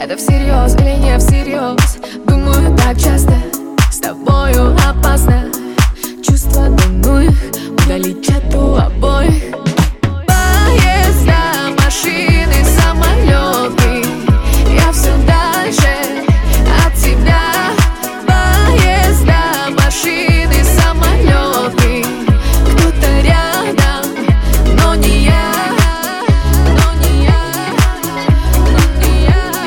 Это всерьез или не всерьез? Думаю так часто, с тобою опасно. Чувства давно их, удалить чату обоих. Поезда, машины, самолеты, я все дальше от тебя. Поезда, машины, самолеты, кто-то рядом, но не я, но не я, но не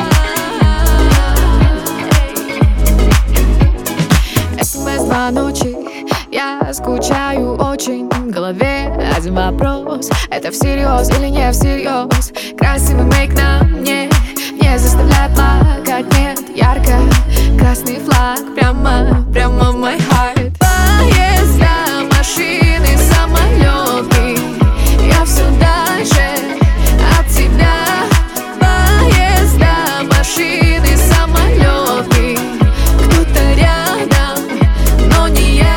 я. СМС-звоночек, я скучаю очень. В голове один вопрос: это всерьез или не всерьез? Красивый мейк на мне не заставляет плакать, нет. Ярко красный флаг прямо в мой heart. Поезда, машины, самолеты, я все дальше от тебя. Поезда, машины, самолеты, кто-то рядом, но не я.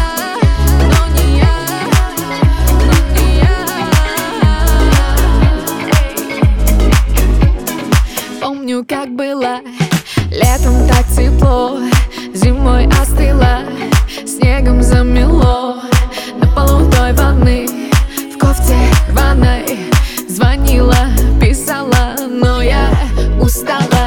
Помню, как было, летом так тепло, зимой остыло, снегом замело. На полу той волны, в кофте рваной, звонила, писала, но я устала.